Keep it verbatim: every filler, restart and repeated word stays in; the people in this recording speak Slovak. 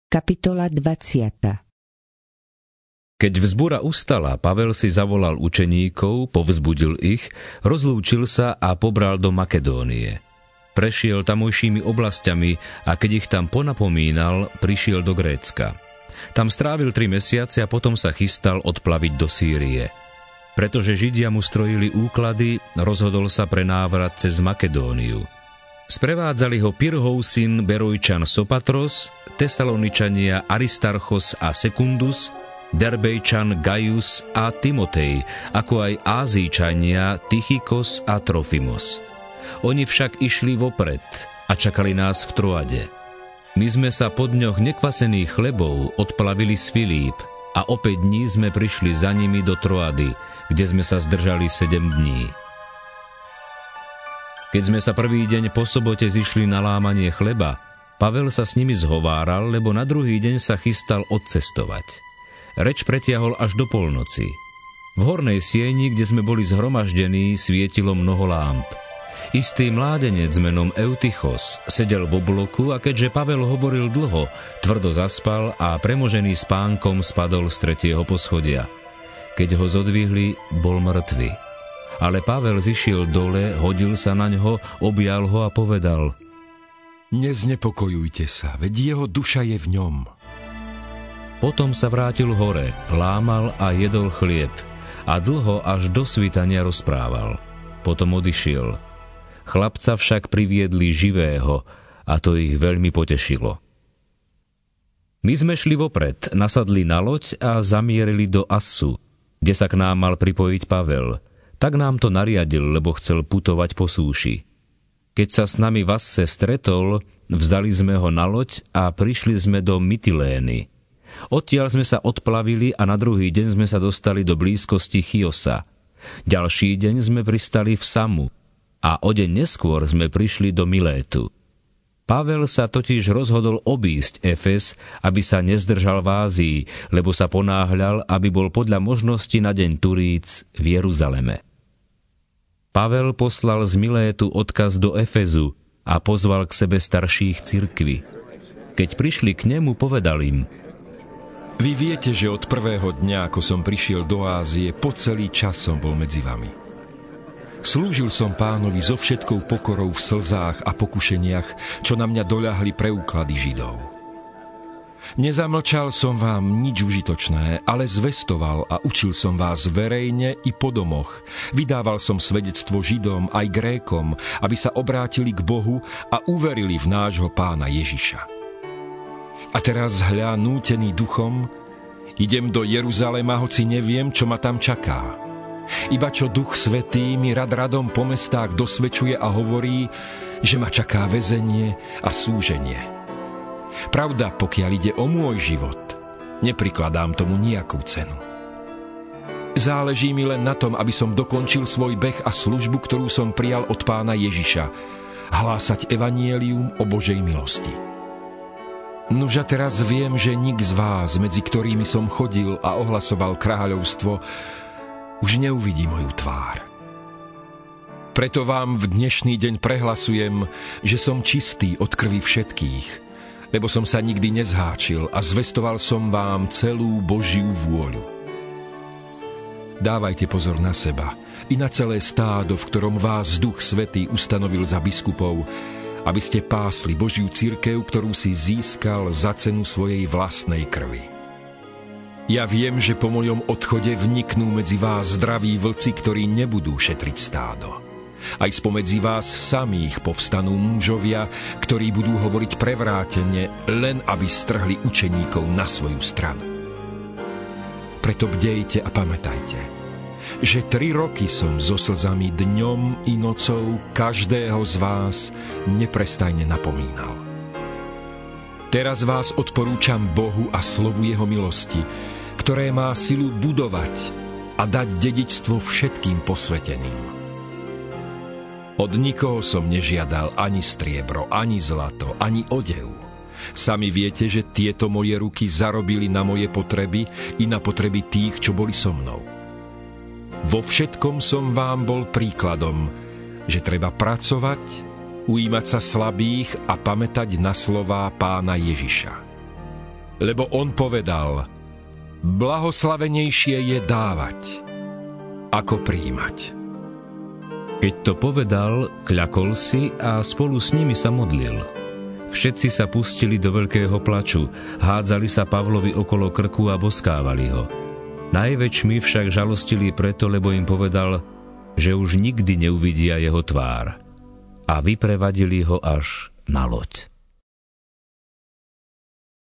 Kapitola dvadsiata. Keď vzbúra ustala, Pavel si zavolal učeníkov, povzbudil ich, rozlúčil sa a pobral do Makedónie. Prešiel tamojšími oblastiami a keď ich tam ponapomínal, prišiel do Grécka. Tam strávil tri mesiace a potom sa chystal odplaviť do Sýrie. Pretože Židia mu strojili úklady, rozhodol sa pre návrat cez Makedóniu. Sprevádzali ho Pyrrhov syn Berojčan Sopatros, Tesaloničania Aristarchos a Sekundus, Derbejčan Gaius a Timotej, ako aj Ázíčania Tychikos a Trofimos. Oni však išli vopred a čakali nás v Troade. My sme sa po dňoch nekvasených chlebov odplavili z Filíp a opäť dní sme prišli za nimi do Troady, kde sme sa zdržali sedem dní. Keď sme sa prvý deň po sobote zišli na lámanie chleba, Pavel sa s nimi zhováral, lebo na druhý deň sa chystal odcestovať. Reč pretiahol až do polnoci. V hornej sieni, kde sme boli zhromaždení, svietilo mnoho lámp. Istý mládenec menom Eutychos sedel v obloku a keďže Pavel hovoril dlho, tvrdo zaspal a premožený spánkom spadol z tretieho poschodia. Keď ho zodvihli, bol mŕtvy. Ale Pavel zišiel dole, hodil sa na ňo, objal ho a povedal: Neznepokojujte sa, veď jeho duša je v ňom. Potom sa vrátil hore, lámal a jedol chlieb a dlho až do svitania rozprával. Potom odišiel. Chlapca však priviedli živého a to ich veľmi potešilo. My sme šli vopred, nasadli na loď a zamierili do Assu, kde sa k nám mal pripojiť Pavel. Tak nám to nariadil, lebo chcel putovať po súši. Keď sa s nami v Asse stretol, vzali sme ho na loď a prišli sme do Mytilény. Odtiaľ sme sa odplavili a na druhý deň sme sa dostali do blízkosti Chiosa. Ďalší deň sme pristali v Samu a o deň neskôr sme prišli do Milétu. Pavel sa totiž rozhodol obísť Efes, aby sa nezdržal v Ázii, lebo sa ponáhľal, aby bol podľa možnosti na deň Turíc v Jeruzaleme. Pavel poslal z Milétu odkaz do Efezu a pozval k sebe starších cirkvi. Keď prišli k nemu, povedal im: Vy viete, že od prvého dňa, ako som prišiel do Ázie, po celý čas som bol medzi vami. Slúžil som Pánovi so všetkou pokorou v slzách a pokušeniach, čo na mňa doľahli preúklady Židov. Nezamlčal som vám nič užitočné, ale zvestoval a učil som vás verejne i po domoch. Vydával som svedectvo Židom aj Grékom, aby sa obrátili k Bohu a uverili v nášho Pána Ježiša. A teraz, hľa, nútený duchom, idem do Jeruzalema, hoci neviem, čo ma tam čaká. Iba čo Duch Svätý mi rad radom po mestách dosvedčuje a hovorí, že ma čaká väzenie a súženie. Pravda, pokiaľ ide o môj život, neprikladám tomu nejakú cenu. Záleží mi len na tom, aby som dokončil svoj beh a službu, ktorú som prijal od Pána Ježiša, hlásať evanjelium o Božej milosti. Nuž a teraz viem, že nik z vás, medzi ktorými som chodil a ohlasoval kráľovstvo, už neuvidí moju tvár. Preto vám v dnešný deň prehlasujem, že som čistý od krvi všetkých, lebo som sa nikdy nezháčil a zvestoval som vám celú Božiu vôľu. Dávajte pozor na seba i na celé stádo, v ktorom vás Duch Svätý ustanovil za biskupov, aby ste pásli Božiu cirkev, ktorú si získal za cenu svojej vlastnej krvi. Ja viem, že po mojom odchode vniknú medzi vás zdraví vlci, ktorí nebudú šetriť stádo. Aj spomedzi vás samých povstanú mužovia, ktorí budú hovoriť prevrátene, len aby strhli učeníkov na svoju stranu. Preto bdejte a pamätajte, že tri roky som so slzami dňom i nocou každého z vás neprestajne napomínal. Teraz vás odporúčam Bohu a slovu jeho milosti, ktoré má silu budovať a dať dedičstvo všetkým posveteným. Od nikoho som nežiadal ani striebro, ani zlato, ani odev. Sami viete, že tieto moje ruky zarobili na moje potreby i na potreby tých, čo boli so mnou. Vo všetkom som vám bol príkladom, že treba pracovať, ujímať sa slabých a pamätať na slová Pána Ježiša. lebo on povedal: blahoslavenejšie je dávať, ako prijímať. Keď to povedal, kľakol si a spolu s nimi sa modlil. Všetci sa pustili do veľkého plaču, hádzali sa Pavlovi okolo krku a boskávali ho. Najväčšmi však žalostili preto, lebo im povedal, že už nikdy neuvidia jeho tvár. A vyprevadili ho až na loď.